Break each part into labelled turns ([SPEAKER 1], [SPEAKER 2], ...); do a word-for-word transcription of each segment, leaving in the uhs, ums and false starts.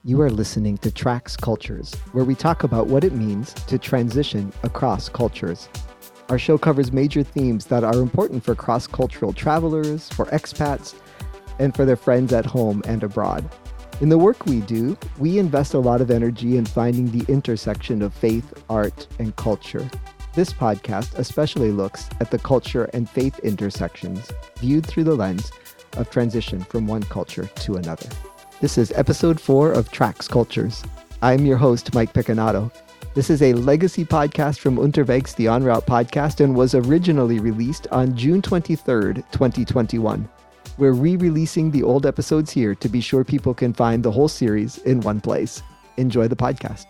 [SPEAKER 1] You are listening to Tracks Cultures, where we talk about what it means to transition across cultures. Our show covers major themes that are important for cross-cultural travelers, for expats, and for their friends at home and abroad. In the work we do, we invest a lot of energy in finding the intersection of faith, art, and culture. This podcast especially looks at the culture and faith intersections viewed through the lens of transition from one culture to another. This is episode four of Tracks Cultures. I'm your host, Mike Picanato. This is a legacy podcast from Unterwegs, the En Route podcast, and was originally released on June twenty-third, twenty twenty-one. We're re-releasing the old episodes here to be sure people can find the whole series in one place. Enjoy the podcast.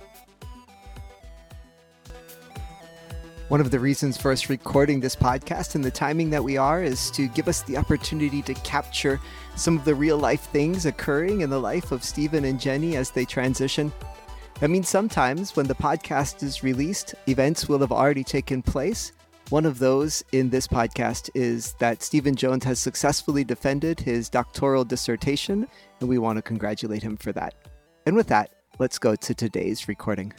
[SPEAKER 1] One of the reasons for us recording this podcast and the timing that we are is to give us the opportunity to capture some of the real life things occurring in the life of Stephen and Jenny as they transition. That means sometimes when the podcast is released, events will have already taken place. One of those in this podcast is that Stephen Jones has successfully defended his doctoral dissertation, and we want to congratulate him for that. And with that, let's go to today's recording.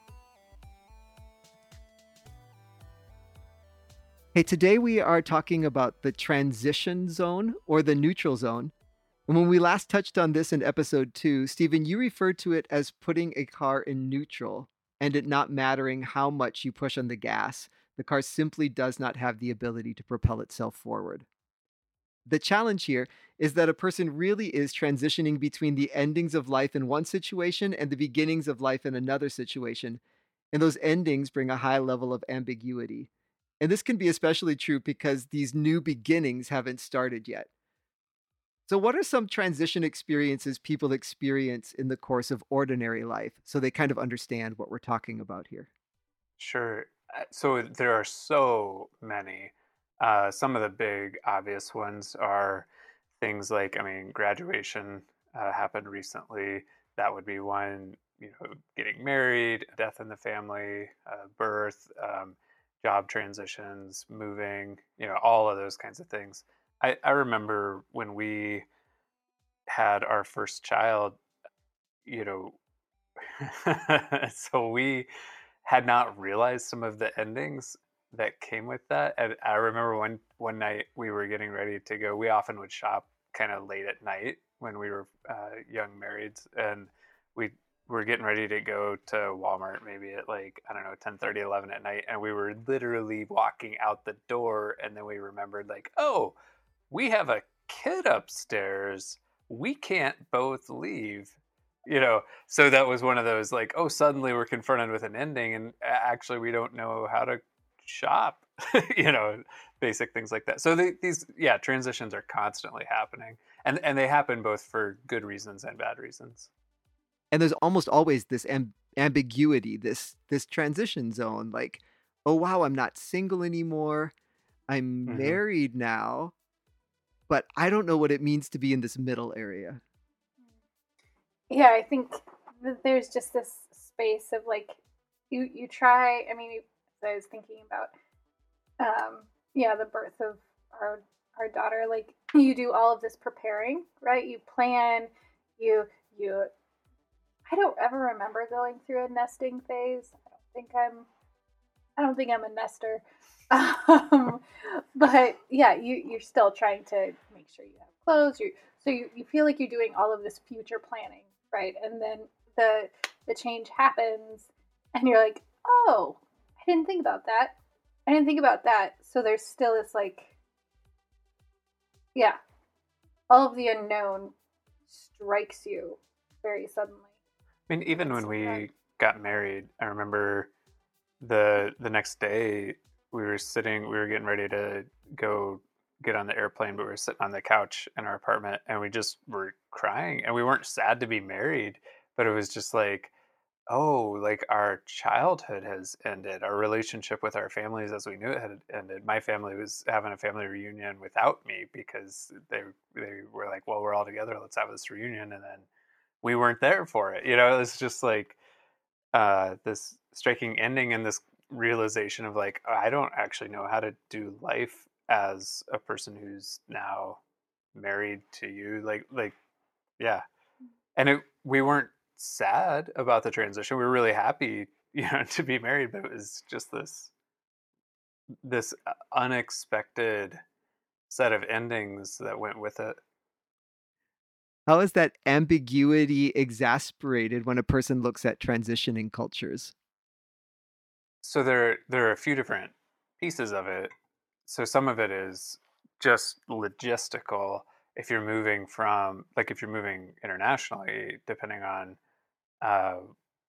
[SPEAKER 1] Hey, today we are talking about the transition zone or the neutral zone. And when we last touched on this in episode two, Stephen, you referred to it as putting a car in neutral and it not mattering how much you push on the gas. The car simply does not have the ability to propel itself forward. The challenge here is that a person really is transitioning between the endings of life in one situation and the beginnings of life in another situation. And those endings bring a high level of ambiguity. And this can be especially true because these new beginnings haven't started yet. So what are some transition experiences people experience in the course of ordinary life so they kind of understand what we're talking about here?
[SPEAKER 2] Sure. Uh, So there are so many. Uh, some of the big obvious ones are things like, I mean, graduation uh, happened recently. That would be one, you know, getting married, death in the family, uh, birth, um, job transitions, moving, you know, all of those kinds of things. I, I remember when we had our first child, you know, so we had not realized some of the endings that came with that. And I remember one one night we were getting ready to go. We often would shop kind of late at night when we were uh, young marrieds, and we were getting ready to go to Walmart maybe at like, I don't know, ten thirty, eleven at night, and we were literally walking out the door, and then we remembered like, oh, we have a kid upstairs. We can't both leave. You know, so that was one of those like, oh, suddenly we're confronted with an ending, and actually we don't know how to shop. You know, basic things like that. So they, these, yeah, transitions are constantly happening, and and they happen both for good reasons and bad reasons.
[SPEAKER 1] And there's almost always this amb- ambiguity, this this transition zone, like, oh wow, I'm not single anymore. I'm
[SPEAKER 2] Mm-hmm.
[SPEAKER 1] married now, but I don't know what it means to be in this middle area.
[SPEAKER 3] Yeah, I think that there's just this space of like you you try. I mean, I was thinking about um yeah, the birth of our our daughter. Like you do all of this preparing, right? You plan, you you. I don't ever remember going through a nesting phase. I don't think I'm. I don't think I'm a nester. Um, but yeah, you you're still trying to make sure you have clothes. You so you, you feel like you're doing all of this future planning, right? And then the the change happens, and you're like, oh, I didn't think about that. I didn't think about that. So there's still this like, yeah, all of the unknown strikes you very suddenly.
[SPEAKER 2] I mean, even when we got married, I remember the the next day we were sitting, we were getting ready to go get on the airplane, but we were sitting on the couch in our apartment, and we just were crying, and we weren't sad to be married, but it was just like, oh, like our childhood has ended. Our relationship with our families as we knew it had ended. My family was having a family reunion without me because they they were like, well, we're all together, let's have this reunion, and then we weren't there for it. You know, it was just like uh, this striking ending and this realization of like, I don't actually know how to do life as a person who's now married to you. Like, like, yeah. And it, we weren't sad about the transition. We were really happy, you know, to be married, but it was just this this uh, unexpected set of endings that went with it.
[SPEAKER 1] How is that ambiguity exasperated when a person looks at transitioning cultures?
[SPEAKER 2] So there there are a few different pieces of it. So some of it is just logistical. If you're moving from, like, if you're moving internationally, depending on uh,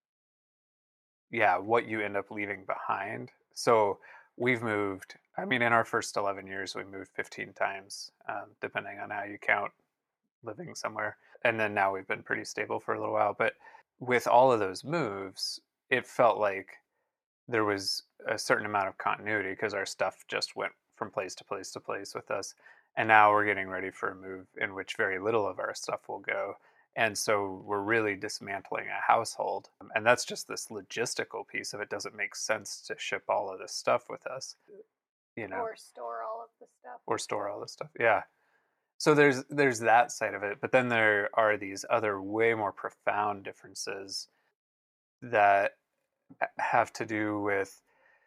[SPEAKER 2] yeah, what you end up leaving behind. So we've moved, I mean, in our first eleven years, we moved fifteen times, um, depending on how you count living somewhere. And then now we've been pretty stable for a little while. But with all of those moves, it felt like there was a certain amount of continuity because our stuff just went from place to place to place with us. And now we're getting ready for a move in which very little of our stuff will go. And so we're really dismantling a household. And that's just this logistical piece of it. Doesn't make sense to ship all of this stuff with us, you know,
[SPEAKER 3] Or store all of the stuff.
[SPEAKER 2] or store all this stuff. Yeah. So there's there's that side of it, but then there are these other way more profound differences that have to do with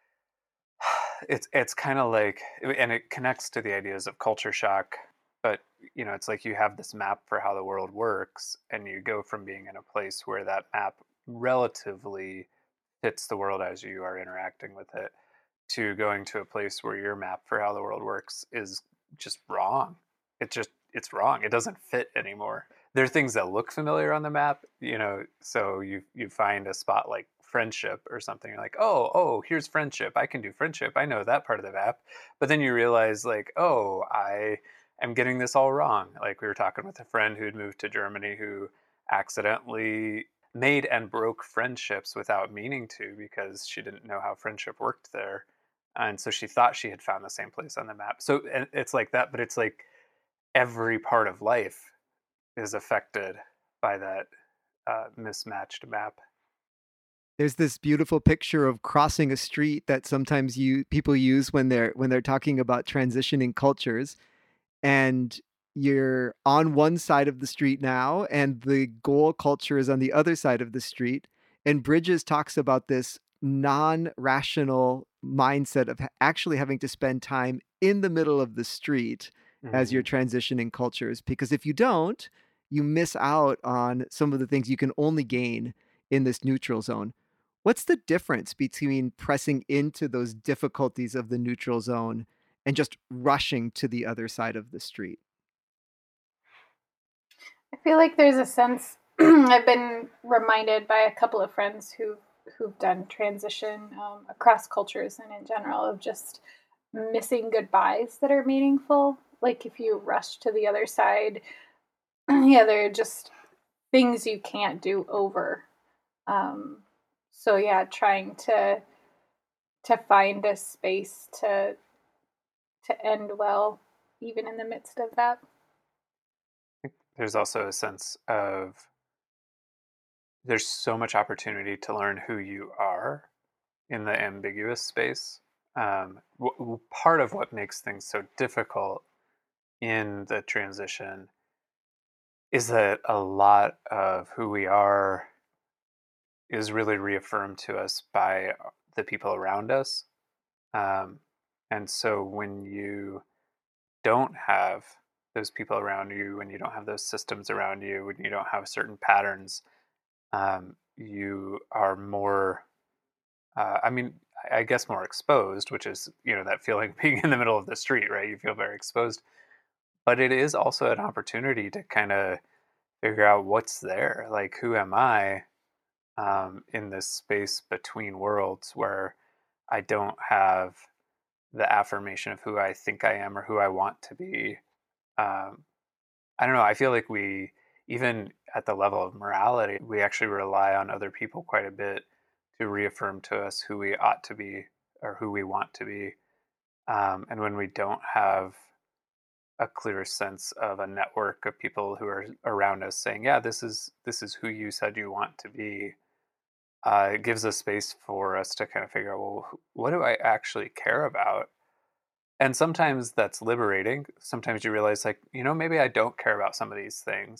[SPEAKER 2] it's it's kind of like, and it connects to the ideas of culture shock, but you know, it's like you have this map for how the world works, and you go from being in a place where that map relatively fits the world as you are interacting with it, to going to a place where your map for how the world works is just wrong. It just it's wrong. It doesn't fit anymore. There are things that look familiar on the map, you know, so you you find a spot like friendship or something. You're like, oh, oh, here's friendship. I can do friendship. I know that part of the map. But then you realize, like, oh, I am getting this all wrong. Like, we were talking with a friend who'd moved to Germany who accidentally made and broke friendships without meaning to because she didn't know how friendship worked there. And so she thought she had found the same place on the map. So it's like that, but it's like every part of life is affected by that uh, mismatched map.
[SPEAKER 1] There's this beautiful picture of crossing a street that sometimes you people use when they're when they're talking about transitioning cultures, and you're on one side of the street now and the goal culture is on the other side of the street. And Bridges talks about this non-rational mindset of actually having to spend time in the middle of the street as you're
[SPEAKER 2] Mm.
[SPEAKER 1] transitioning cultures, because if you don't, you miss out on some of the things you can only gain in this neutral zone. What's the difference between pressing into those difficulties of the neutral zone and just rushing to the other side of the street?
[SPEAKER 3] I feel like there's a sense I've been reminded by a couple of friends who who've done transition um, across cultures and in general of just missing goodbyes that are meaningful. Like if you rush to the other side, yeah, there are just things you can't do over. Um, so yeah, trying to to find a space to to end well, even in the midst of that.
[SPEAKER 2] There's also a sense of there's so much opportunity to learn who you are in the ambiguous space. Um, w- w- part of what makes things so difficult in the transition is that a lot of who we are is really reaffirmed to us by the people around us. Um, and so when you don't have those people around you, when you don't have those systems around you, when you don't have certain patterns, um, you are more, uh, I mean, I guess more exposed, which is, you know, that feeling of being in the middle of the street, right? You feel very exposed. But it is also an opportunity to kind of figure out what's there. Like, who am I um, in this space between worlds where I don't have the affirmation of who I think I am or who I want to be. Um, I don't know. I feel like we, even at the level of morality, we actually rely on other people quite a bit to reaffirm to us who we ought to be or who we want to be. Um, and when we don't have a clear sense of a network of people who are around us saying, "Yeah, this is this is who you said you want to be," uh, it gives a space for us to kind of figure out, well, what do I actually care about? And sometimes that's liberating. Sometimes you realize, like, you know, maybe I don't care about some of these things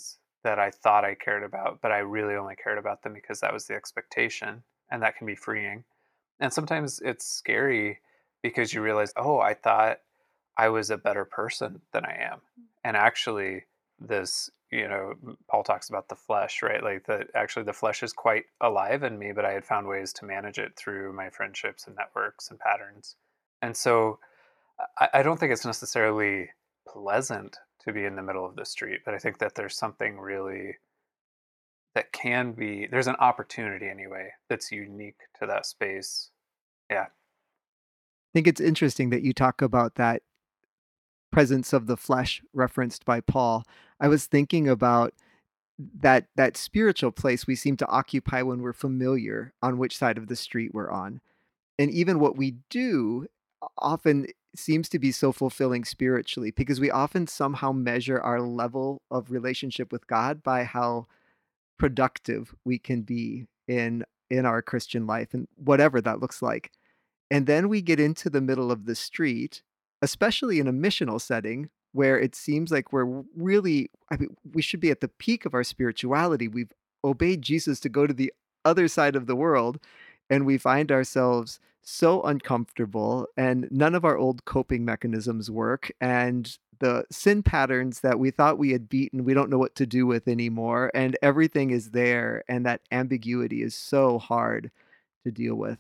[SPEAKER 2] that I thought I cared about, but I really only cared about them because that was the expectation, and that can be freeing. And sometimes it's scary because you realize, oh, I thought I was a better person than I am. And actually, this, you know, Paul talks about the flesh, right? Like that actually the flesh is quite alive in me, but I had found ways to manage it through my friendships and networks and patterns. And so I, I don't think it's necessarily pleasant to be in the middle of the street, but I think that there's something really that can be, there's an opportunity anyway that's unique to that space. Yeah.
[SPEAKER 1] I think it's interesting that you talk about that presence of the flesh referenced by Paul. I was thinking about that that spiritual place we seem to occupy when we're familiar on which side of the street we're on. And even what we do often seems to be so fulfilling spiritually because we often somehow measure our level of relationship with God by how productive we can be in in our Christian life and whatever that looks like. And then we get into the middle of the street, especially in a missional setting where it seems like we're really, I mean, we should be at the peak of our spirituality. We've obeyed Jesus to go to the other side of the world, and we find ourselves so uncomfortable, and none of our old coping mechanisms work. And the sin patterns that we thought we had beaten, we don't know what to do with anymore. And everything is there. And that ambiguity is so hard to deal with.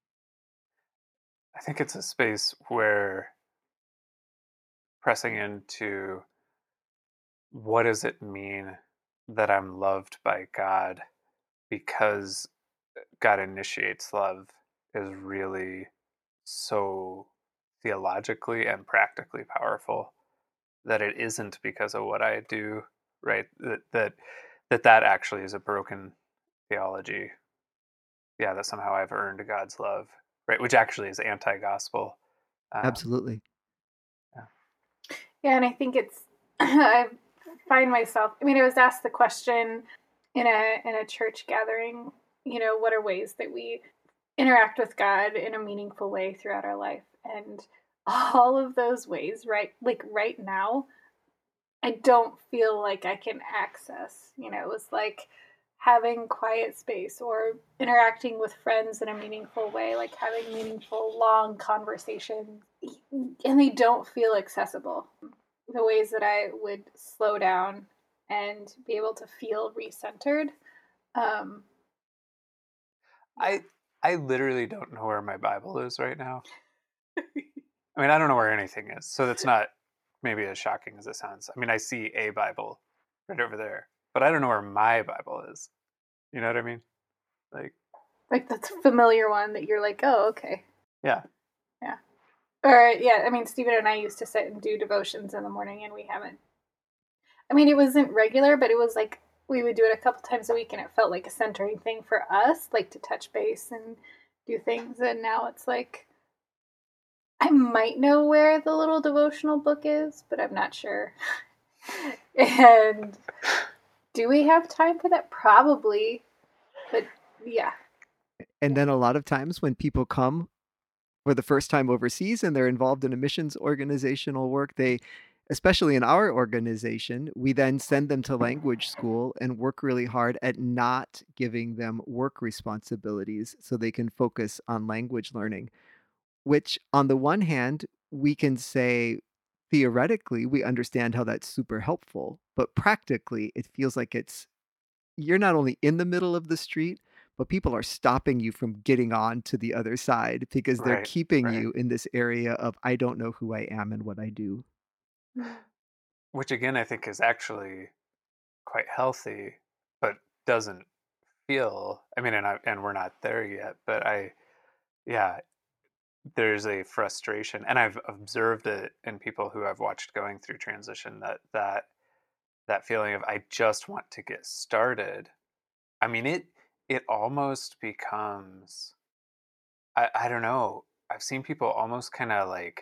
[SPEAKER 2] I think it's a space where pressing into what does it mean that I'm loved by God because God initiates love is really so theologically and practically powerful that it isn't because of what I do, right? That that that, that actually is a broken theology. Yeah, that somehow I've earned God's love, right? Which actually is anti-gospel. Um,
[SPEAKER 1] Absolutely.
[SPEAKER 2] yeah.
[SPEAKER 3] Yeah, and I think it's I find myself. I mean, I was asked the question in a in a church gathering. You know, what are ways that we interact with God in a meaningful way throughout our life? And all of those ways, right? Like right now, I don't feel like I can access. You know, it was like having quiet space or interacting with friends in a meaningful way, like having meaningful, long conversations, and they don't feel accessible. The ways that I would slow down and be able to feel recentered. Um,
[SPEAKER 2] I I literally don't know where my Bible is right now. I mean, I don't know where anything is, so that's not maybe as shocking as it sounds. I mean, I see a Bible right over there, but I don't know where my Bible is. You know what I mean? Like,
[SPEAKER 3] like that's a familiar one that you're like, oh, okay.
[SPEAKER 2] yeah.
[SPEAKER 3] Yeah. Or, yeah, I mean, Stephen and I used to sit and do devotions in the morning, and we haven't. I mean, it wasn't regular, but it was like we would do it a couple times a week, and it felt like a centering thing for us, like to touch base and do things. And now it's like, I might know where the little devotional book is, but I'm not sure. And do we have time for that? Probably. But yeah.
[SPEAKER 1] And then a lot of times when people come for the first time overseas and they're involved in a missions organizational work, they, especially in our organization, we then send them to language school and work really hard at not giving them work responsibilities so they can focus on language learning, which on the one hand, we can say theoretically, we understand how that's super helpful, but practically, it feels like it's you're not only in the middle of the street, but people are stopping you from getting on to the other side because they're
[SPEAKER 2] Right,
[SPEAKER 1] keeping
[SPEAKER 2] right.
[SPEAKER 1] you in this area of I don't know who I am and what I do.
[SPEAKER 2] Which again, I think is actually quite healthy, but doesn't feel. I mean, and I, and we're not there yet, but I, yeah, there's a frustration, and I've observed it in people who I've watched going through transition that that that feeling of I just want to get started. I mean, it it almost becomes I, I don't know. I've seen people almost kind of like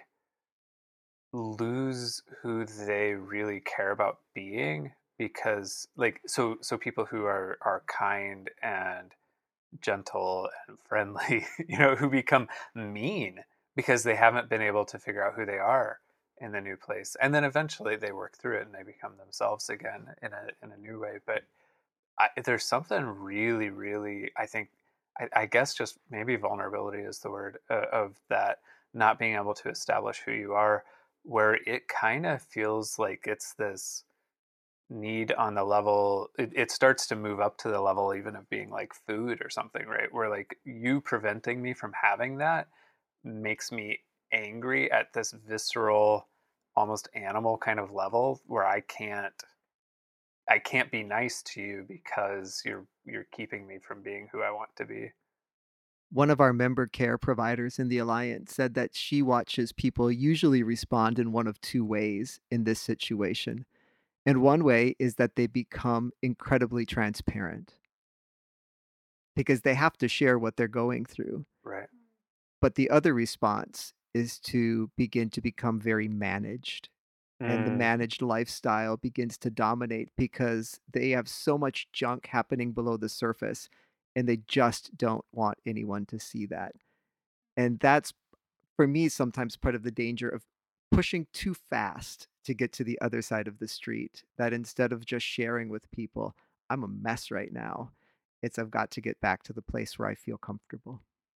[SPEAKER 2] lose who they really care about being because like so so people who are are kind and gentle and friendly, you know, who become mean because they haven't been able to figure out who they are in the new place, and then eventually they work through it and they become themselves again in a in a new way. But I, there's something really, really, I think, I, I guess just maybe vulnerability is the word, uh, of that not being able to establish who you are, where it kind of feels like it's this need on the level, it, it starts to move up to the level even of being like food or something, right? Where like you preventing me from having that makes me angry at this visceral, almost animal kind of level where I can't I can't be nice to you because you're you're keeping me from being who I want to be.
[SPEAKER 1] One of our member care providers in the Alliance said that she watches people usually respond in one of two ways in this situation. And one way is that they become incredibly transparent because they have to share what they're going through.
[SPEAKER 2] Right.
[SPEAKER 1] But the other response is to begin to become very managed. And the
[SPEAKER 2] Mm,
[SPEAKER 1] managed lifestyle begins to dominate because they have so much junk happening below the surface and they just don't want anyone to see that. And that's, for me, sometimes part of the danger of pushing too fast to get to the other side of the street. That instead of just sharing with people, I'm a mess right now, it's I've got to get back to the place where I feel comfortable.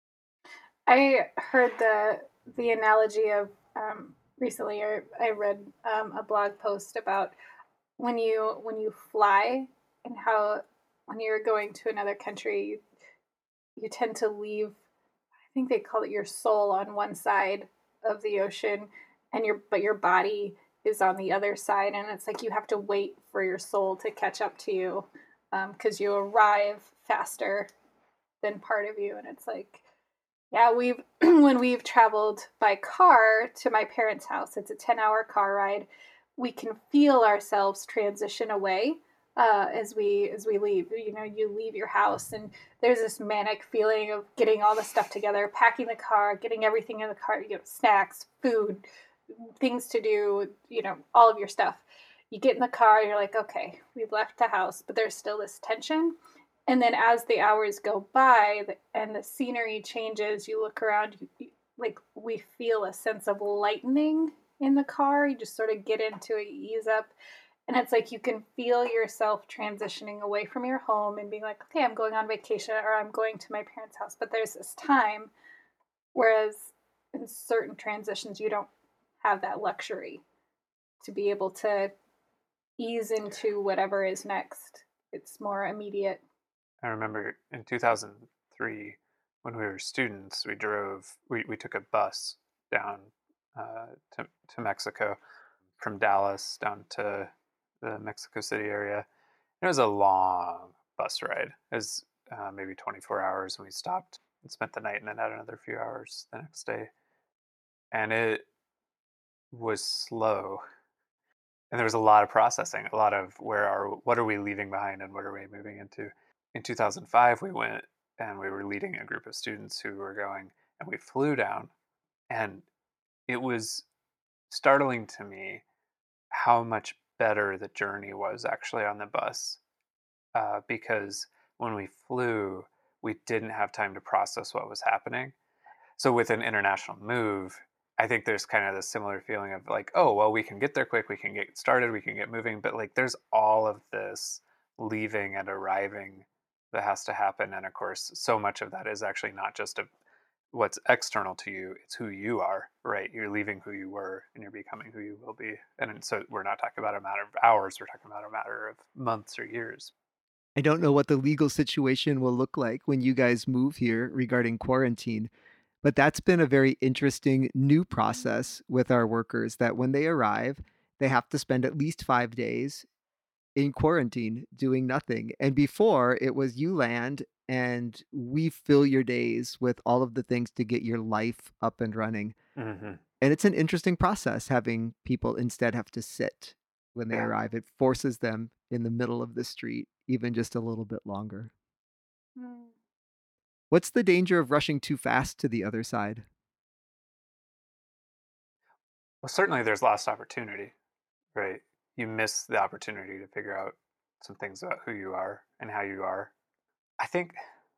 [SPEAKER 3] I heard the the analogy of um, recently. I, I read um, a blog post about when you when you fly and how when you're going to another country, you, you tend to leave. I think they call it your soul on one side of the ocean, and your but your body is on the other side, and it's like you have to wait for your soul to catch up to you because um, you arrive faster than part of you, and it's like yeah, we've when we've traveled by car to my parents' house, it's a ten-hour car ride. We can feel ourselves transition away uh, as we as we leave. You know, you leave your house, and there's this manic feeling of getting all the stuff together, packing the car, getting everything in the car. You know, snacks, food, things to do. You know, all of your stuff. You get in the car, you're like, okay, we've left the house, but there's still this tension. And then as the hours go by and the scenery changes, you look around, you, like we feel a sense of lightening in the car. You just sort of get into it, you ease up. And it's like you can feel yourself transitioning away from your home and being like, okay, I'm going on vacation or I'm going to my parents' house. But there's this time, whereas in certain transitions, you don't have that luxury to be able to ease into whatever is next. It's more immediate.
[SPEAKER 2] I remember in two thousand three when we were students, we drove, we, we took a bus down uh, to, to Mexico from Dallas down to the Mexico City area. It was a long bus ride. It was uh, maybe twenty-four hours, and we stopped and spent the night and then had another few hours the next day. And it was slow. And there was a lot of processing, a lot of where are, what are we leaving behind and what are we moving into. In two thousand five, we went and we were leading a group of students who were going, and we flew down, and it was startling to me how much better the journey was actually on the bus, uh, because when we flew, we didn't have time to process what was happening. So with an international move, I think there's kind of this similar feeling of like, oh, well, we can get there quick, we can get started, we can get moving, but like there's all of this leaving and arriving that has to happen. And of course, so much of that is actually not just a, what's external to you, it's who you are, right? You're leaving who you were and you're becoming who you will be. And so we're not talking about a matter of hours, we're talking about a matter of months or years.
[SPEAKER 1] I don't know what the legal situation will look like when you guys move here regarding quarantine, but that's been a very interesting new process with our workers that when they arrive, they have to spend at least five days in quarantine doing nothing. And before it was you land and we fill your days with all of the things to get your life up and running.
[SPEAKER 2] Mm-hmm.
[SPEAKER 1] And it's an interesting process having people instead have to sit when they
[SPEAKER 2] Yeah.
[SPEAKER 1] arrive. It forces them in the middle of the street, even just a little bit longer.
[SPEAKER 3] Mm.
[SPEAKER 1] What's the danger of rushing too fast to the other side?
[SPEAKER 2] Well, certainly there's lost opportunity, right? You miss the opportunity to figure out some things about who you are and how you are. I think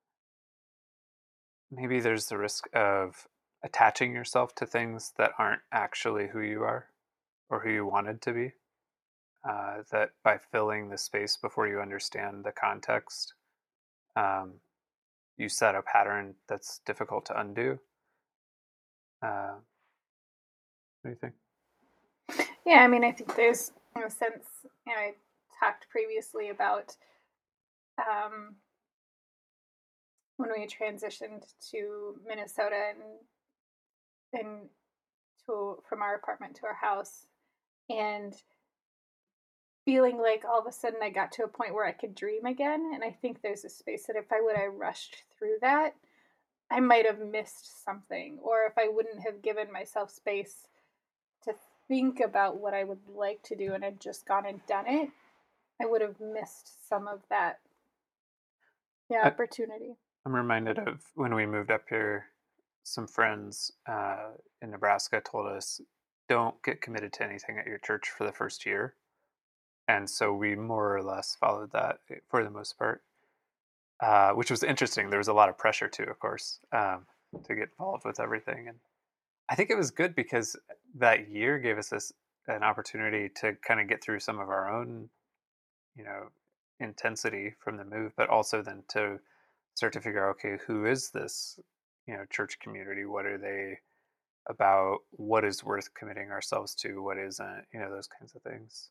[SPEAKER 2] maybe there's the risk of attaching yourself to things that aren't actually who you are. or who you wanted to be. Uh, that by filling the space before you understand the context, um, you set a pattern that's difficult to undo. Uh, what do you think?
[SPEAKER 3] Yeah, I mean, I think there's, you know, since, you know, I talked previously about um, when we transitioned to Minnesota and and to from our apartment to our house, and feeling like all of a sudden I got to a point where I could dream again. And I think there's a space that if I would have rushed through that, I might have missed something, or if I wouldn't have given myself space to think about what I would like to do and had just gone and done it, I would have missed some of that, yeah,
[SPEAKER 2] I,
[SPEAKER 3] opportunity.
[SPEAKER 2] I'm reminded of when we moved up here, some friends uh, in Nebraska told us, don't get committed to anything at your church for the first year. And so we more or less followed that for the most part, uh, which was interesting. There was a lot of pressure too, of course, um, to get involved with everything. And I think it was good because that year gave us this an opportunity to kind of get through some of our own, you know, intensity from the move, but also then to start to figure out, okay, who is this, you know, church community? What are they about? What is worth committing ourselves to? What isn't? You know, those kinds of things.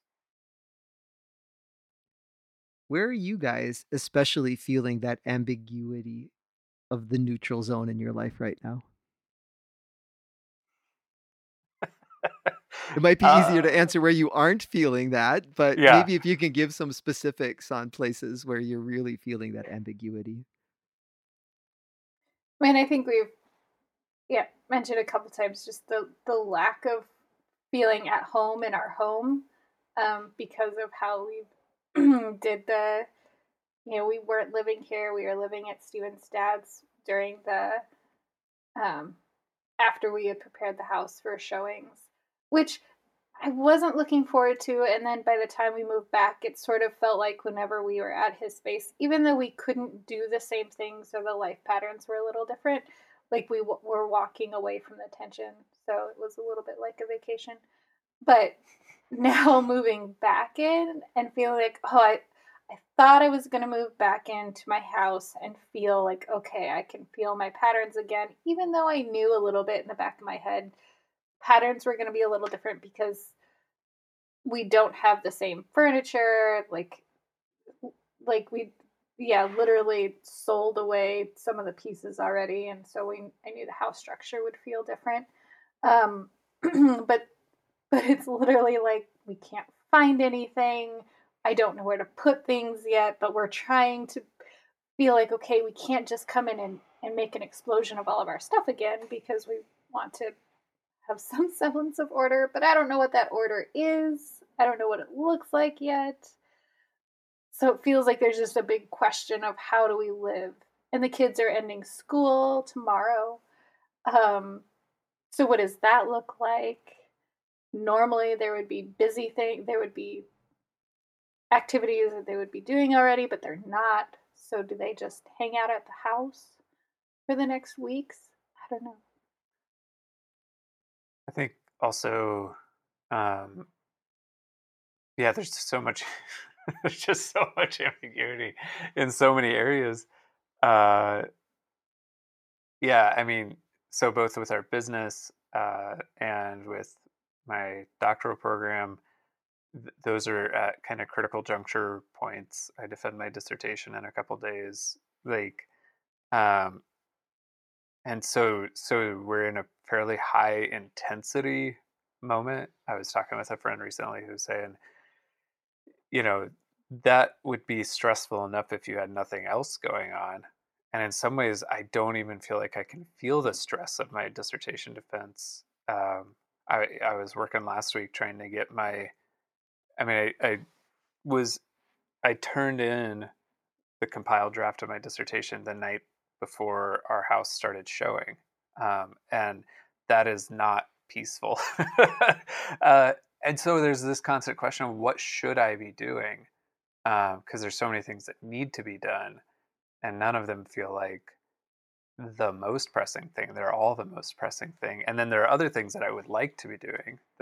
[SPEAKER 1] Where are you guys especially feeling that ambiguity of the neutral zone in your life right now? It might be easier
[SPEAKER 2] uh,
[SPEAKER 1] to answer where you aren't feeling that, but
[SPEAKER 2] yeah,
[SPEAKER 1] maybe if you can give some specifics on places where you're really feeling that ambiguity.
[SPEAKER 3] I mean, I think we've, yeah, mentioned a couple times just the the lack of feeling at home in our home, um, because of how we did the, you know, we weren't living here. We were living at Steven's dad's during the um, after we had prepared the house for showings, which I wasn't looking forward to. And then by the time we moved back, it sort of felt like whenever we were at his space, even though we couldn't do the same things or the life patterns were a little different, like we w- were walking away from the tension. So it was a little bit like a vacation. But now moving back in and feeling like, oh, I, I thought I was going to move back into my house and feel like, okay, I can feel my patterns again, even though I knew a little bit in the back of my head patterns were going to be a little different because we don't have the same furniture. Like, like we, yeah, literally sold away some of the pieces already. And so we, I knew the house structure would feel different. Um, but but it's literally like we can't find anything. I don't know where to put things yet, but we're trying to feel like, okay, we can't just come in and, and make an explosion of all of our stuff again because we want to have some semblance of order, but I don't know what that order is. I don't know what it looks like yet. So it feels like there's just a big question of how do we live? And the kids are ending school tomorrow. Um, so what does that look like? Normally there would be busy thing there would be activities that they would be doing already, but they're not. So do they just hang out at the house for the next weeks? I don't know.
[SPEAKER 2] I think also, um, yeah, there's just so much, there's just so much ambiguity in so many areas. Uh, yeah, I mean, so both with our business uh, and with my doctoral program, th- those are at kind of critical juncture points. I defend my dissertation in a couple days, like, um, and so so we're in a fairly high intensity moment. I was talking with a friend recently who was saying, you know, that would be stressful enough if you had nothing else going on. And in some ways, I don't even feel like I can feel the stress of my dissertation defense. Um, I, I was working last week trying to get my, I mean, I, I was, I turned in the compiled draft of my dissertation the night before our house started showing. Um, and that is not peaceful. uh, and so there's this constant question of what should I be doing? Because um, there's so many things that need to be done, and none of them feel like the most pressing thing. They're all the most pressing thing, and then there are other things that I would like to be doing that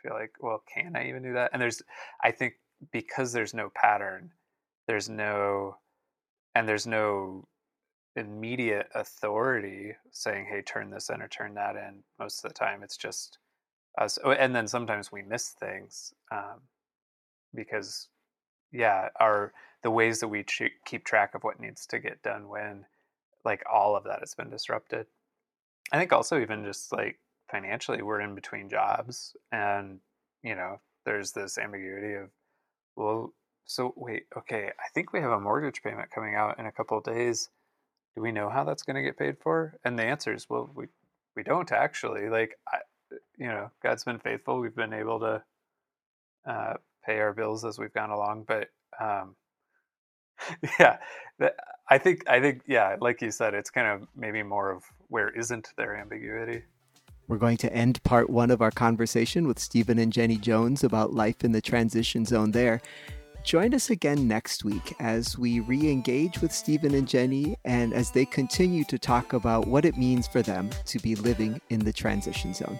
[SPEAKER 2] feel like, well, can I even do that? And there's, I think because there's no pattern, there's no, and there's no immediate authority saying, hey, turn this in or turn that in. Most of the time it's just us. And then sometimes we miss things um, because yeah, our, the ways that we ch- keep track of what needs to get done when, like all of that has been disrupted. I think also even just like financially, we're in between jobs, and you know, there's this ambiguity of, well, so wait, okay, I think we have a mortgage payment coming out in a couple of days. Do we know how that's going to get paid for? And the answer is, well, we we don't actually. Like, I, you know, God's been faithful. We've been able to uh, pay our bills as we've gone along, but um, yeah, that, I think I think yeah, like you said, it's kind of maybe more of where isn't there ambiguity.
[SPEAKER 1] We're going to end part one of our conversation with Stephen and Jenny Jones about life in the transition zone there. Join us again next week as we re-engage with Stephen and Jenny and as they continue to talk about what it means for them to be living in the transition zone.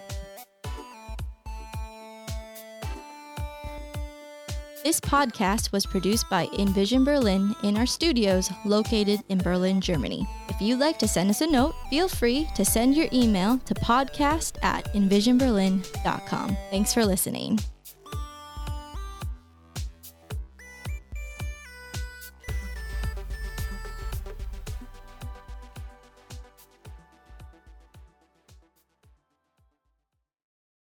[SPEAKER 4] This podcast was produced by Envision Berlin in our studios located in Berlin, Germany. If you'd like to send us a note, feel free to send your email to podcast at envision berlin dot com. Thanks for listening.